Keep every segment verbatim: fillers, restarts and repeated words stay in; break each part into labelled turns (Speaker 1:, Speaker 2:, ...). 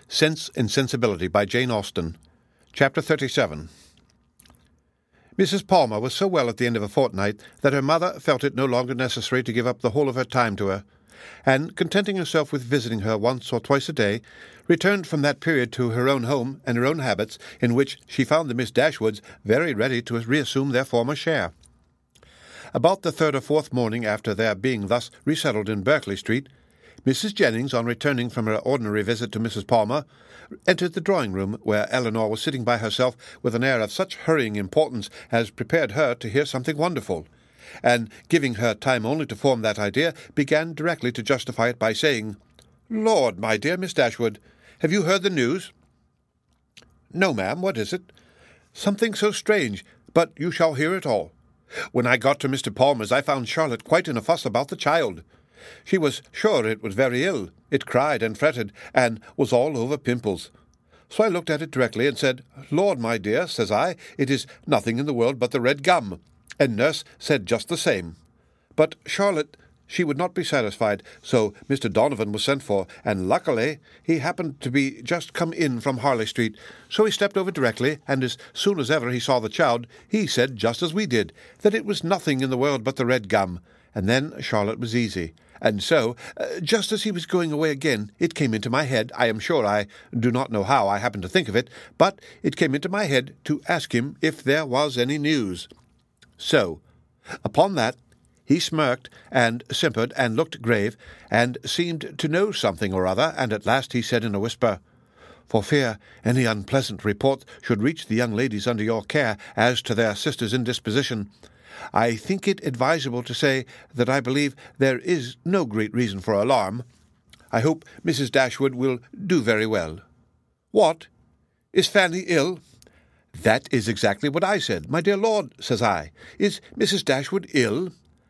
Speaker 1: Sense and Sensibility by Jane Austen. Chapter thirty-seven. Missus Palmer was so well at the end of a fortnight that her mother felt it no longer necessary to give up the whole of her time to her, and, contenting herself with visiting her once or twice a day, returned from that period to her own home and her own habits, in which she found the Miss Dashwoods very ready to reassume their former share. About the third or fourth morning after their being thus resettled in Berkeley Street, Missus Jennings, on returning from her ordinary visit to Missus Palmer, entered the drawing-room, where Eleanor was sitting by herself with an air of such hurrying importance as prepared her to hear something wonderful, and, giving her time only to form that idea, began directly to justify it by saying, "Lord, my dear Miss Dashwood, have you heard the news?" "No, ma'am, what is it?" "Something so strange, but you shall hear it all. When I got to Mister Palmer's, I found Charlotte quite in a fuss about the child. She was sure it was very ill. It cried and fretted, and was all over pimples. So I looked at it directly and said, 'Lord, my dear,' says I, 'it is nothing in the world but the red gum.' And nurse said just the same. But Charlotte, she would not be satisfied, so Mister Donovan was sent for, and luckily he happened to be just come in from Harley Street, so he stepped over directly, and as soon as ever he saw the child, he said, just as we did, that it was nothing in the world but the red gum, and then Charlotte was easy. And so, uh, just as he was going away again, it came into my head, I am sure I do not know how I happened to think of it, but it came into my head to ask him if there was any news. So, upon that, he smirked, and simpered, and looked grave, and seemed to know something or other, and at last he said in a whisper, 'For fear any unpleasant report should reach the young ladies under your care as to their sister's indisposition, I think it advisable to say that I believe there is no great reason for alarm. I hope Missus Dashwood will do very well.' 'What? Is Fanny ill?' 'That is exactly what I said. My dear lord,' says I, 'is Missus Dashwood ill?'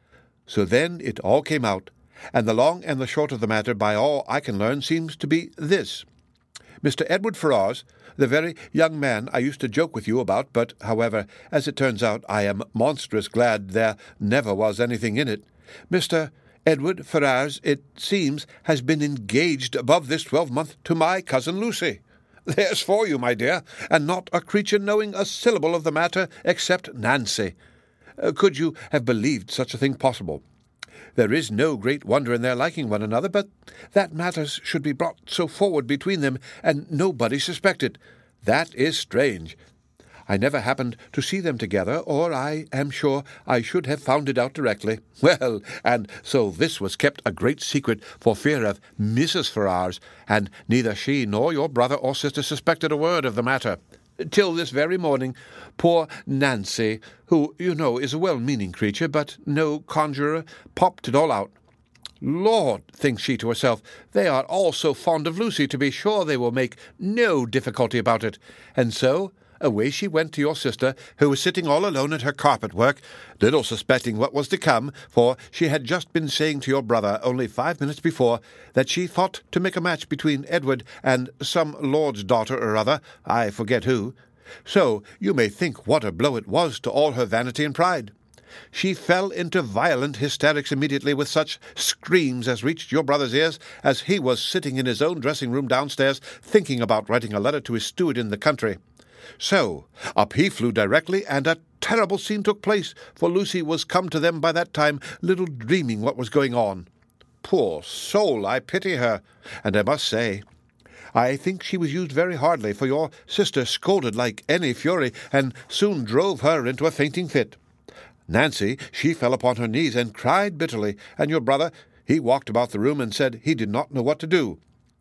Speaker 1: So then it all came out, and the long and the short of the matter, by all I can learn, seems to be this. Mister Edward Ferrars, the very young man I used to joke with you about, but, however, as it turns out, I am monstrous glad there never was anything in it. Mister Edward Ferrars, it seems, has been engaged above this twelvemonth to my cousin Lucy. There's for you, my dear, and not a creature knowing a syllable of the matter except Nancy. Uh, could you have believed such a thing possible? There is no great wonder in their liking one another, but that matters should be brought so forward between them, and nobody suspect it. That is strange. I never happened to see them together, or I am sure I should have found it out directly. Well, and so this was kept a great secret for fear of Missus Ferrars, and neither she nor your brother or sister suspected a word of the matter. Till this very morning, poor Nancy, who, you know, is a well-meaning creature, but no conjurer, popped it all out. 'Lord,' thinks she to herself, 'they are all so fond of Lucy, to be sure they will make no difficulty about it.' And so away she went to your sister, who was sitting all alone at her carpet-work, little suspecting what was to come, for she had just been saying to your brother, only five minutes before, that she thought to make a match between Edward and some lord's daughter or other, I forget who. So you may think what a blow it was to all her vanity and pride. She fell into violent hysterics immediately, with such screams as reached your brother's ears, as he was sitting in his own dressing-room downstairs, thinking about writing a letter to his steward in the country. So up he flew directly, and a terrible scene took place, for Lucy was come to them by that time, little dreaming what was going on. Poor soul, I pity her, and I must say, I think she was used very hardly, for your sister scolded like any fury, and soon drove her into a fainting fit. Nancy, she fell upon her knees and cried bitterly, and your brother, he walked about the room and said he did not know what to do.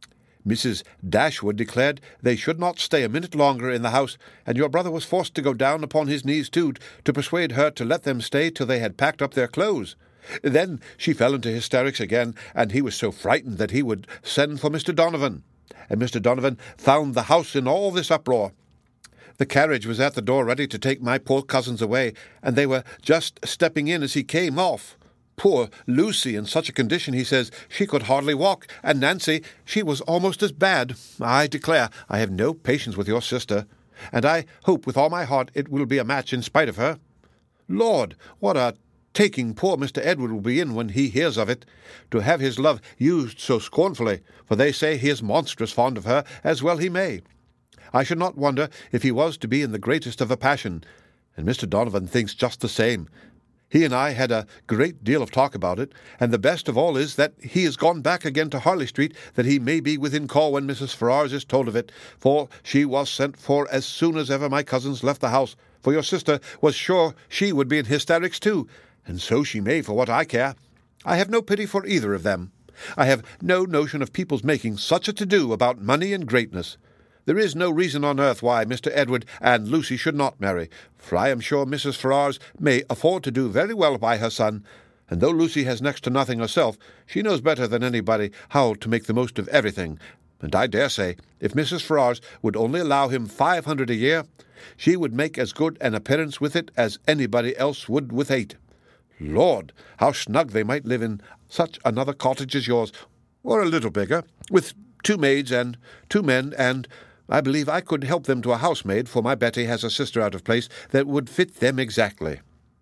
Speaker 1: Missus Dashwood declared they should not stay a minute longer in the house, and your brother was forced to go down upon his knees too, to persuade her to let them stay till they had packed up their clothes. Then she fell into hysterics again, and he was so frightened that he would send for Mister Donovan, and Mister Donovan found the house in all this uproar. The carriage was at the door ready to take my poor cousins away, and they were just stepping in as he came off. Poor Lucy, in such a condition, he says, she could hardly walk, and Nancy, she was almost as bad. I declare I have no patience with your sister, and I hope with all my heart it will be a match in spite of her. Lord, what a taking poor Mister Edward will be in when he hears of it, to have his love used so scornfully, for they say he is monstrous fond of her, as well he may. I should not wonder if he was to be in the greatest of a passion, and Mister Donovan thinks just the same. He and I had a great deal of talk about it, and the best of all is that he is gone back again to Harley Street, that he may be within call when Missus Ferrars is told of it, for she was sent for as soon as ever my cousins left the house, for your sister was sure she would be in hysterics too, and so she may for what I care. I have no pity for either of them. I have no notion of people's making such a to-do about money and greatness. There is no reason on earth why Mister Edward and Lucy should not marry, for I am sure Missus Ferrars may afford to do very well by her son, and though Lucy has next to nothing herself, she knows better than anybody how to make the most of everything, and I dare say, if Missus Ferrars would only allow him five hundred a year, she would make as good an appearance with it as anybody else would with eight. Lord, how snug they might live in such another cottage as yours, or a little bigger, with two maids and two men, and I believe I could help them to a housemaid, for my Betty has a sister out of place that would fit them exactly."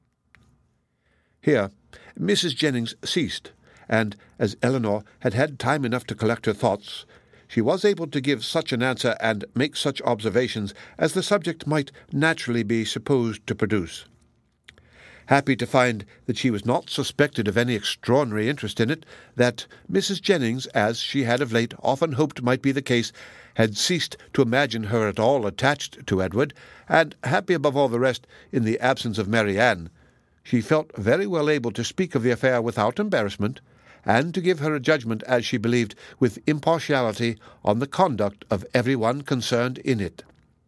Speaker 1: Here Missus Jennings ceased, and as Eleanor had had time enough to collect her thoughts, she was able to give such an answer and make such observations as the subject might naturally be supposed to produce. Happy to find that she was not suspected of any extraordinary interest in it, that Missus Jennings, as she had of late often hoped might be the case, had ceased to imagine her at all attached to Edward, and happy above all the rest in the absence of Mary Ann, she felt very well able to speak of the affair without embarrassment, and to give her a judgment, as she believed, with impartiality on the conduct of every one concerned in it.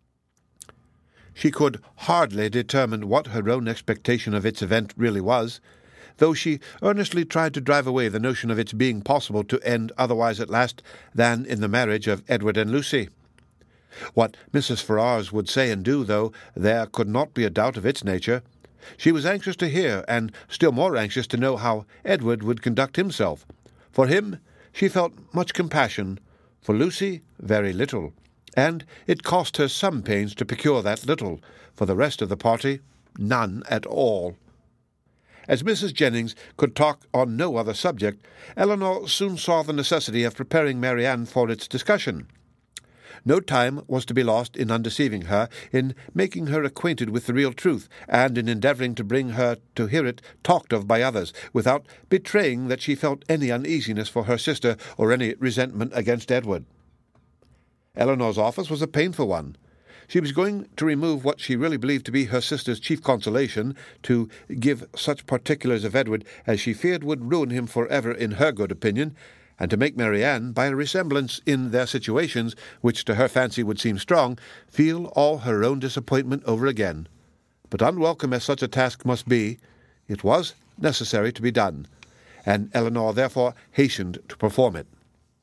Speaker 1: She could hardly determine what her own expectation of its event really was, though she earnestly tried to drive away the notion of its being possible to end otherwise at last than in the marriage of Edward and Lucy. What Missus Ferrars would say and do, though there could not be a doubt of its nature, she was anxious to hear, and still more anxious to know how Edward would conduct himself. For him she felt much compassion, for Lucy very little, and it cost her some pains to procure that little, for the rest of the party none at all. As Missus Jennings could talk on no other subject, Eleanor soon saw the necessity of preparing Mary Ann for its discussion. No time was to be lost in undeceiving her, in making her acquainted with the real truth, and in endeavouring to bring her to hear it talked of by others, without betraying that she felt any uneasiness for her sister or any resentment against Edward. Eleanor's office was a painful one. She was going to remove what she really believed to be her sister's chief consolation, to give such particulars of Edward as she feared would ruin him for ever in her good opinion, and to make Mary Ann, by a resemblance in their situations, which to her fancy would seem strong, feel all her own disappointment over again. But unwelcome as such a task must be, it was necessary to be done, and Eleanor therefore hastened to perform it.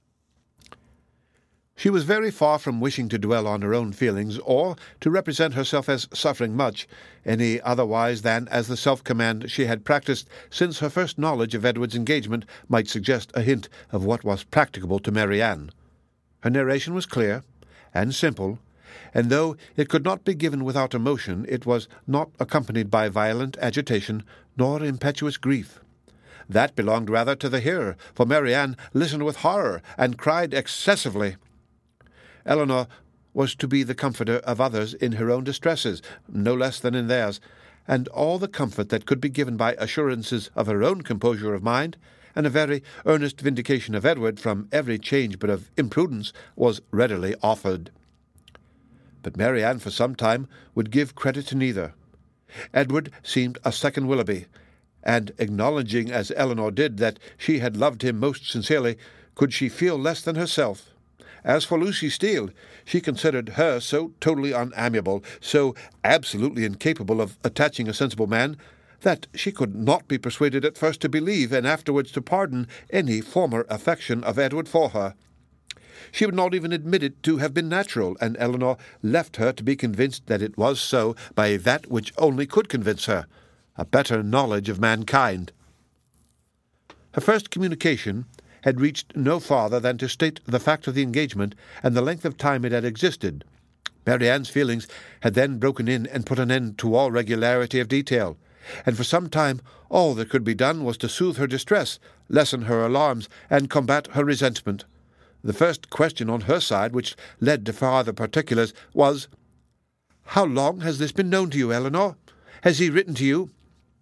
Speaker 1: She was very far from wishing to dwell on her own feelings, or to represent herself as suffering much, any otherwise than as the self-command she had practised since her first knowledge of Edward's engagement might suggest a hint of what was practicable to Mary Ann. Her narration was clear and simple, and though it could not be given without emotion, it was not accompanied by violent agitation nor impetuous grief. That belonged rather to the hearer, for Mary Ann listened with horror and cried excessively. Eleanor was to be the comforter of others in her own distresses, no less than in theirs, and all the comfort that could be given by assurances of her own composure of mind, and a very earnest vindication of Edward from every change but of imprudence, was readily offered. But Mary Ann for some time would give credit to neither. Edward seemed a second Willoughby, and acknowledging as Eleanor did that she had loved him most sincerely, could she feel less than herself? As for Lucy Steele, she considered her so totally unamiable, so absolutely incapable of attaching a sensible man, that she could not be persuaded at first to believe and afterwards to pardon any former affection of Edward for her. She would not even admit it to have been natural, and Eleanor left her to be convinced that it was so by that which only could convince her, a better knowledge of mankind. Her first communication had reached no farther than to state the fact of the engagement and the length of time it had existed. Mary Ann's feelings had then broken in and put an end to all regularity of detail, and for some time all that could be done was to soothe her distress, lessen her alarms, and combat her resentment. The first question on her side, which led to farther particulars, was, "How long has this been known to you, Eleanor? Has he written to you?"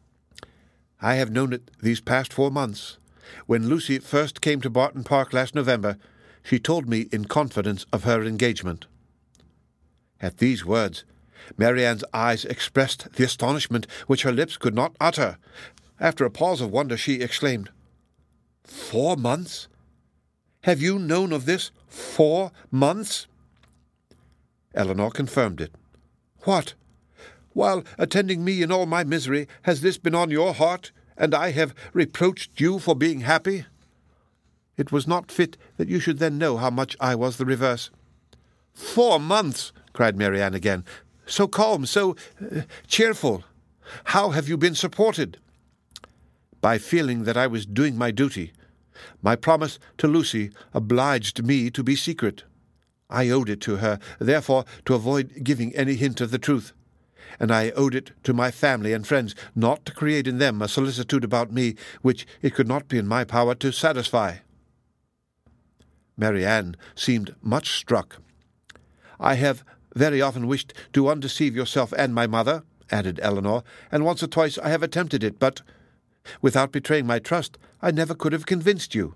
Speaker 1: "I have known it these past four months. When Lucy first came to Barton Park last November, she told me in confidence of her engagement." At these words, Marianne's eyes expressed the astonishment which her lips could not utter. After a pause of wonder, she exclaimed, "Four months? Have you known of this four months?" Eleanor confirmed it. "What? While attending me in all my misery, has this been on your heart, and I have reproached you for being happy? It was not fit that you should then know how much I was the reverse." "Four months!" cried Marianne again. "So calm, so uh, cheerful. How have you been supported?" "By feeling that I was doing my duty. My promise to Lucy obliged me to be secret. I owed it to her, therefore, to avoid giving any hint of the truth. And I owed it to my family and friends not to create in them a solicitude about me which it could not be in my power to satisfy." Marianne seemed much struck. "I have very often wished to undeceive yourself and my mother," added Eleanor, "and once or twice I have attempted it, but, without betraying my trust, I never could have convinced you."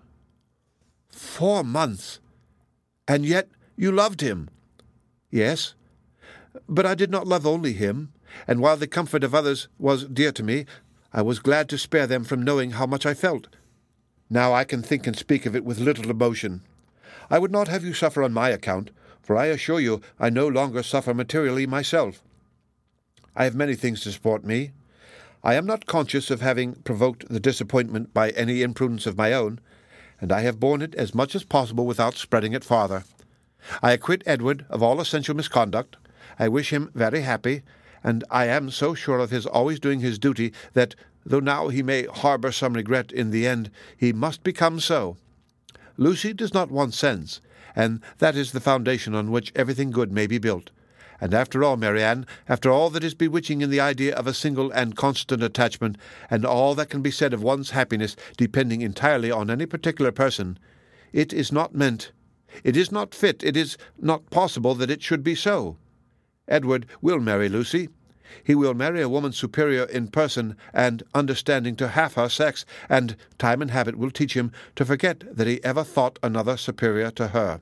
Speaker 1: "Four months! And yet you loved him?" "Yes, but I did not love only him, and while the comfort of others was dear to me, I was glad to spare them from knowing how much I felt. Now I can think and speak of it with little emotion. I would not have you suffer on my account, for I assure you I no longer suffer materially myself. I have many things to support me. I am not conscious of having provoked the disappointment by any imprudence of my own, and I have borne it as much as possible without spreading it farther. I acquit Edward of all essential misconduct. I wish him very happy, and I am so sure of his always doing his duty that, though now he may harbour some regret in the end, he must become so. Lucy does not want sense, and that is the foundation on which everything good may be built. And after all, Marianne, after all that is bewitching in the idea of a single and constant attachment, and all that can be said of one's happiness depending entirely on any particular person, it is not meant, it is not fit, it is not possible that it should be so. Edward will marry Lucy. He will marry a woman superior in person and understanding to half her sex, and time and habit will teach him to forget that he ever thought another superior to her."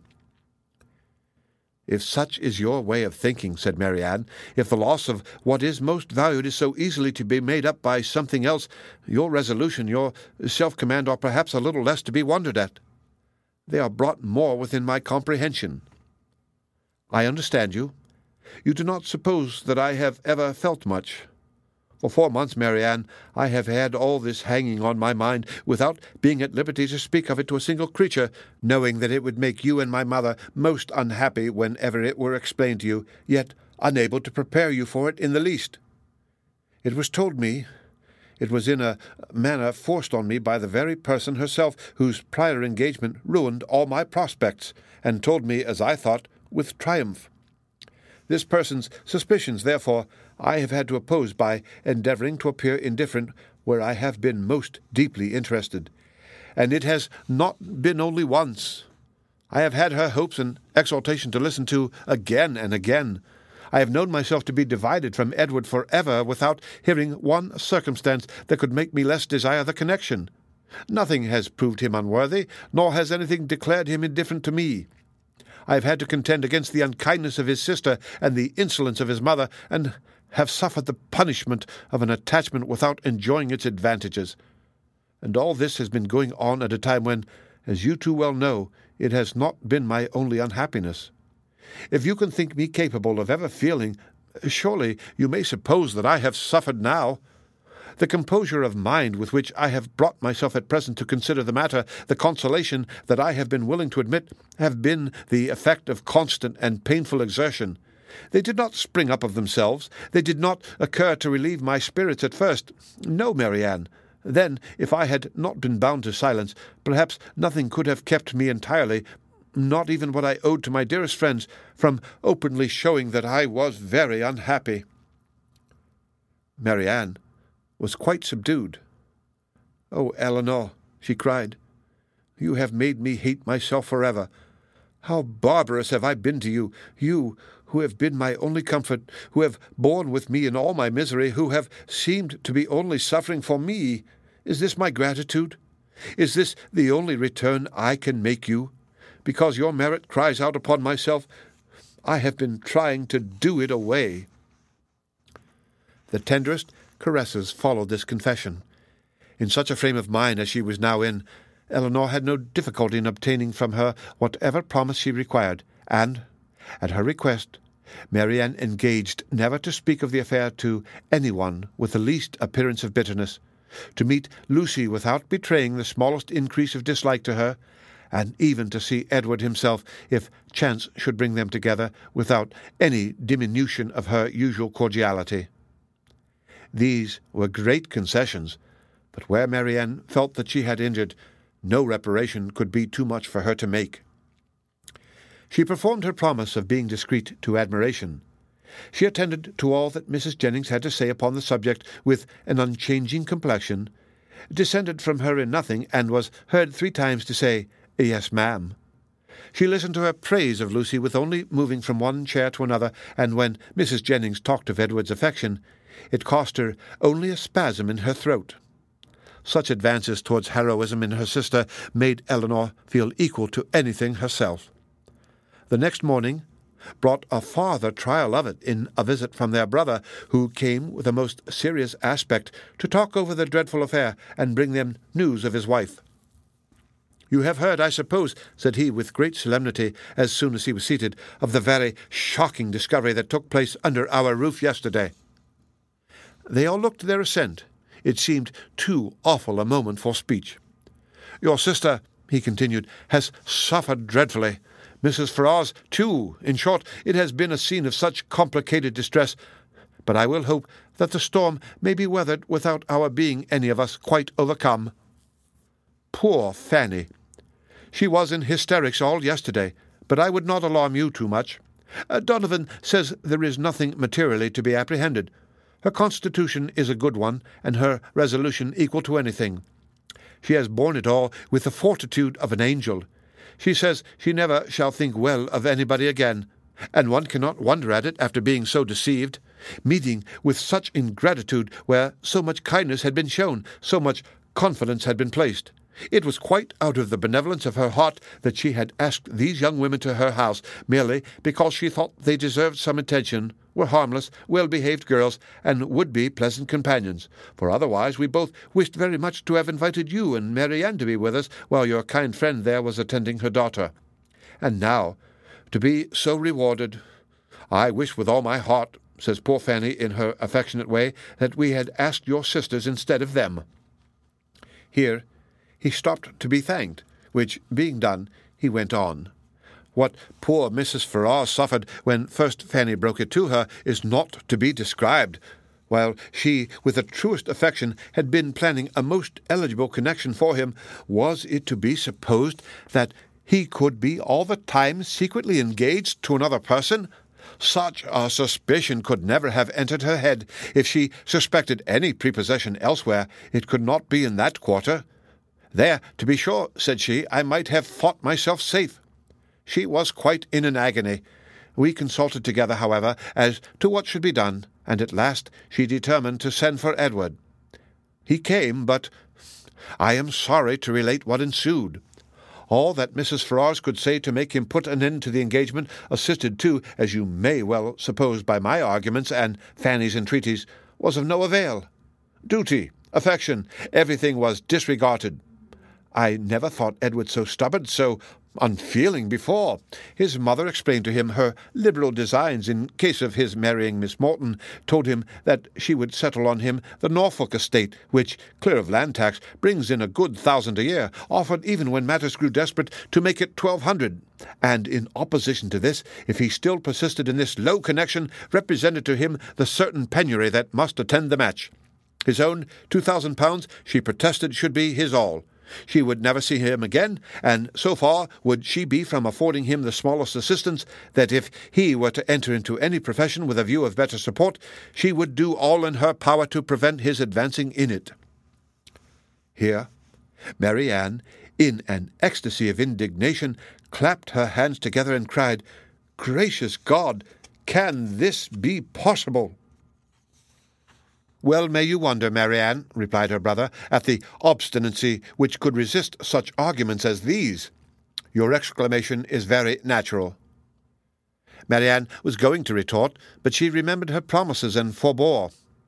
Speaker 1: "If such is your way of thinking," said Marianne, "if the loss of what is most valued is so easily to be made up by something else, your resolution, your self-command are perhaps a little less to be wondered at. They are brought more within my comprehension. I understand you. You do not suppose that I have ever felt much. For four months, Marianne, I have had all this hanging on my mind, without being at liberty to speak of it to a single creature, knowing that it would make you and my mother most unhappy whenever it were explained to you, yet unable to prepare you for it in the least. It was told me, it was in a manner forced on me by the very person herself whose prior engagement ruined all my prospects, and told me, as I thought, with triumph. This person's suspicions, therefore, I have had to oppose by endeavouring to appear indifferent where I have been most deeply interested. And it has not been only once. I have had her hopes and exultation to listen to again and again. I have known myself to be divided from Edward for ever without hearing one circumstance that could make me less desire the connection. Nothing has proved him unworthy, nor has anything declared him indifferent to me. I have had to contend against the unkindness of his sister and the insolence of his mother, and have suffered the punishment of an attachment without enjoying its advantages. And all this has been going on at a time when, as you too well know, it has not been my only unhappiness. If you can think me capable of ever feeling, surely you may suppose that I have suffered now. The composure of mind with which I have brought myself at present to consider the matter, the consolation that I have been willing to admit, have been the effect of constant and painful exertion. They did not spring up of themselves. They did not occur to relieve my spirits at first. No, Marianne. Then, if I had not been bound to silence, perhaps nothing could have kept me entirely, not even what I owed to my dearest friends, from openly showing that I was very unhappy." Marianne was quite subdued. "Oh, Eleanor," she cried, "you have made me hate myself forever. How barbarous have I been to you, you who have been my only comfort, who have borne with me in all my misery, who have seemed to be only suffering for me. Is this my gratitude? Is this the only return I can make you? Because your merit cries out upon myself, I have been trying to do it away." The tenderest caresses followed this confession. In such a frame of mind as she was now in, Eleanor had no difficulty in obtaining from her whatever promise she required, and, at her request, Marianne engaged never to speak of the affair to anyone with the least appearance of bitterness, to meet Lucy without betraying the smallest increase of dislike to her, and even to see Edward himself, if chance should bring them together, without any diminution of her usual cordiality. These were great concessions, but where Marianne felt that she had injured, no reparation could be too much for her to make. She performed her promise of being discreet to admiration. She attended to all that Missus Jennings had to say upon the subject with an unchanging complexion, descended from her in nothing, and was heard three times to say, "Yes, ma'am." She listened to her praise of Lucy with only moving from one chair to another, and when Missus Jennings talked of Edward's affection, it cost her only a spasm in her throat. Such advances towards heroism in her sister made Eleanor feel equal to anything herself. The next morning brought a farther trial of it in a visit from their brother, who came with a most serious aspect to talk over the dreadful affair and bring them news of his wife. "You have heard, I suppose," said he with great solemnity, as soon as he was seated, "of the very shocking discovery that took place under our roof yesterday." They all looked their assent. It seemed too awful a moment for speech. "Your sister," he continued, "has suffered dreadfully. Missus Ferrars, too. In short, it has been a scene of such complicated distress, but I will hope that the storm may be weathered without our being any of us quite overcome." Poor Fanny! She was in hysterics all yesterday, but I would not alarm you too much. Uh, Donovan says there is nothing materially to be apprehended. Her constitution is a good one, and her resolution equal to anything. She has borne it all with the fortitude of an angel. She says she never shall think well of anybody again, and one cannot wonder at it after being so deceived, meeting with such ingratitude where so much kindness had been shown, so much confidence had been placed. It was quite out of the benevolence of her heart that she had asked these young women to her house, merely because she thought they deserved some attention, were harmless, well-behaved girls, and would be pleasant companions, for otherwise we both wished very much to have invited you and Marianne to be with us while your kind friend there was attending her daughter. And now, to be so rewarded, I wish with all my heart, says poor Fanny in her affectionate way, that we had asked your sisters instead of them." Here he stopped to be thanked, which being done, he went on. What poor Missus Ferrars suffered when first Fanny broke it to her is not to be described. While she, with the truest affection, had been planning a most eligible connection for him, was it to be supposed that he could be all the time secretly engaged to another person? Such a suspicion could never have entered her head. If she suspected any prepossession elsewhere, it could not be in that quarter. "There, to be sure," said she, "I might have thought myself safe." She was quite in an agony. We consulted together, however, as to what should be done, and at last she determined to send for Edward. He came, but I am sorry to relate what ensued. All that Missus Ferrars could say to make him put an end to the engagement, assisted too, as you may well suppose, by my arguments and Fanny's entreaties, was of no avail. Duty, affection, everything was disregarded. I never thought Edward so stubborn, so unfeeling before. His mother explained to him her liberal designs in case of his marrying Miss Morton, told him that she would settle on him the Norfolk estate, which, clear of land tax, brings in a good thousand a year, offered even when matters grew desperate to make it twelve hundred, and in opposition to this, if he still persisted in this low connection, represented to him the certain penury that must attend the match. His own two thousand pounds she protested should be his all. She would never see him again, and so far would she be from affording him the smallest assistance, that if he were to enter into any profession with a view of better support, she would do all in her power to prevent his advancing in it. Here Mary Ann, in an ecstasy of indignation, clapped her hands together and cried, "Gracious God! Can this be possible?" "Well may you wonder, Mary Ann," replied her brother, "at the obstinacy which could resist such arguments as these. Your exclamation is very natural." Mary Ann was going to retort, but she remembered her promises and forbore.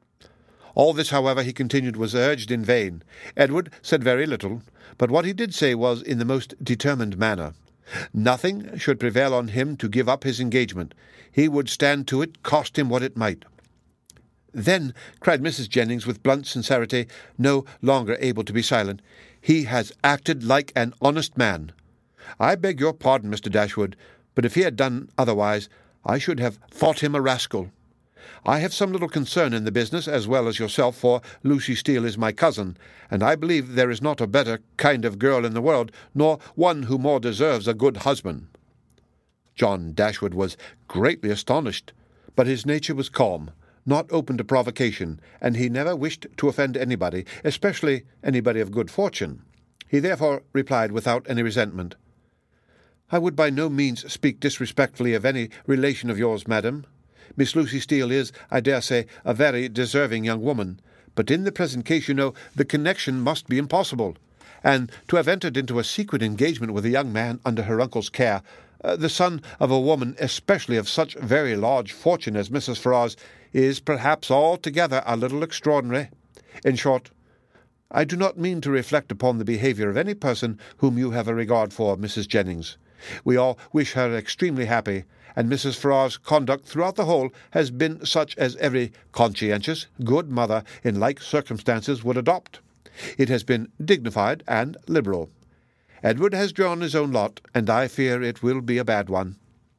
Speaker 1: All this, however, he continued, was urged in vain. Edward said very little, but what he did say was in the most determined manner. Nothing should prevail on him to give up his engagement. He would stand to it, cost him what it might. "Then," cried Missus Jennings with blunt sincerity, no longer able to be silent, "he has acted like an honest man. I beg your pardon, Mister Dashwood, but if he had done otherwise, I should have thought him a rascal. I have some little concern in the business, as well as yourself, for Lucy Steele is my cousin, and I believe there is not a better kind of girl in the world, nor one who more deserves a good husband." John Dashwood was greatly astonished, but his nature was calm, not open to provocation, and he never wished to offend anybody, especially anybody of good fortune. He therefore replied without any resentment, "I would by no means speak disrespectfully of any relation of yours, madam. Miss Lucy Steele is, I dare say, a very deserving young woman, but in the present case, you know, the connection must be impossible, and to have entered into a secret engagement with a young man under her uncle's care, uh, the son of a woman especially of such very large fortune as Missus Ferrars, is perhaps altogether a little extraordinary. In short, I do not mean to reflect upon the behaviour of any person whom you have a regard for, Missus Jennings. We all wish her extremely happy, and Missus Ferrars's conduct throughout the whole has been such as every conscientious, good mother in like circumstances would adopt. It has been dignified and liberal. Edward has drawn his own lot, and I fear it will be a bad one."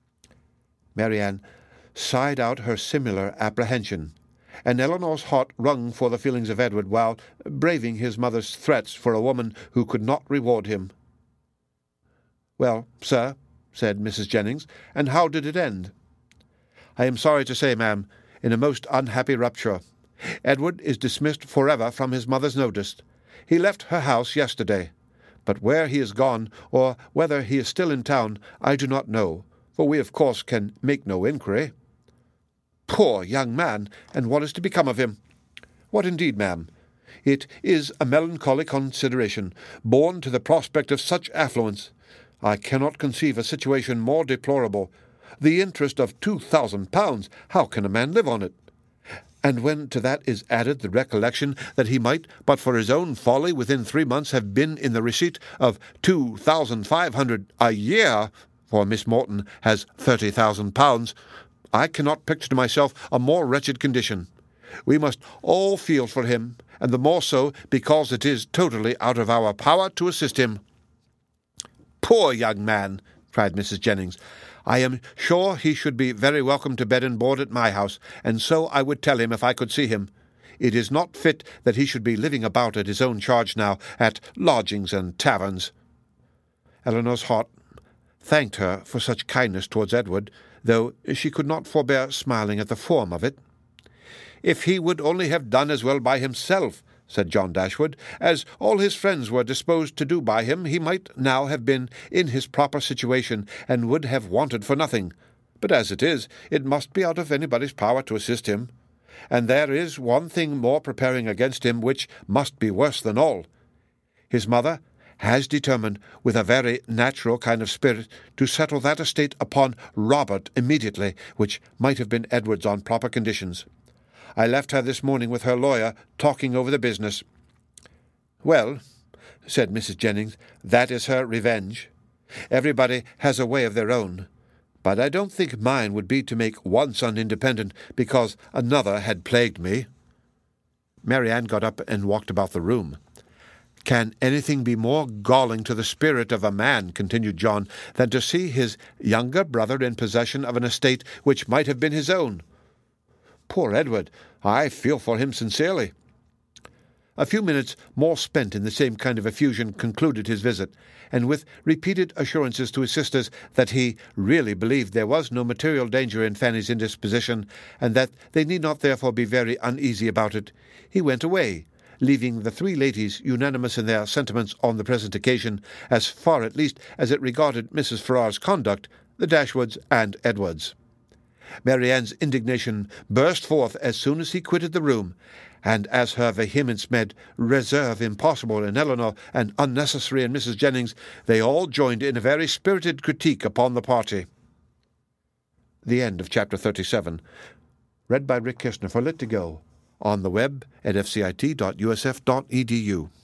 Speaker 1: Mary Ann sighed out her similar apprehension, and Elinor's heart wrung for the feelings of Edward while braving his mother's threats for a woman who could not reward him. "Well, sir," said Missus Jennings, "and how did it end?" "I am sorry to say, ma'am, in a most unhappy rupture. Edward is dismissed forever from his mother's notice. He left her house yesterday, but where he is gone, or whether he is still in town, I do not know, for we of course can make no inquiry." "Poor young man! And what is to become of him?" "What indeed, ma'am? It is a melancholy consideration, born to the prospect of such affluence. I cannot conceive a situation more deplorable. The interest of two thousand pounds, how can a man live on it? And when to that is added the recollection that he might, but for his own folly, within three months have been in the receipt of two thousand five hundred a year, for Miss Morton has thirty thousand pounds, I cannot picture to myself a more wretched condition. We must all feel for him, and the more so because it is totally out of our power to assist him." "Poor young man!" cried Missus Jennings. "I am sure he should be very welcome to bed and board at my house, and so I would tell him if I could see him. It is not fit that he should be living about at his own charge now, at lodgings and taverns." Elinor's heart thanked her for such kindness towards Edward, though she could not forbear smiling at the form of it. "If he would only have done as well by himself," said John Dashwood, "as all his friends were disposed to do by him, he might now have been in his proper situation, and would have wanted for nothing. But as it is, it must be out of anybody's power to assist him. And there is one thing more preparing against him, which must be worse than all. His mother has determined, with a very natural kind of spirit, to settle that estate upon Robert immediately, which might have been Edward's on proper conditions. I left her this morning with her lawyer, talking over the business." "Well," said Missus Jennings, "that is her revenge. Everybody has a way of their own, but I don't think mine would be to make one son independent because another had plagued me." Mary Ann got up and walked about the room. "Can anything be more galling to the spirit of a man," continued John, "than to see his younger brother in possession of an estate which might have been his own? Poor Edward! I feel for him sincerely." A few minutes more spent in the same kind of effusion concluded his visit, and with repeated assurances to his sisters that he really believed there was no material danger in Fanny's indisposition, and that they need not therefore be very uneasy about it, he went away, leaving the three ladies unanimous in their sentiments on the present occasion, as far at least as it regarded Missus Farrar's conduct, the Dashwoods and Edwards. Marianne's indignation burst forth as soon as he quitted the room, and as her vehemence made reserve impossible in Eleanor and unnecessary in Missus Jennings, they all joined in a very spirited critique upon the party. The end of chapter thirty-seven. Read by Rick Kistner for Lit to Go, on the web at f c i t dot u s f dot e d u.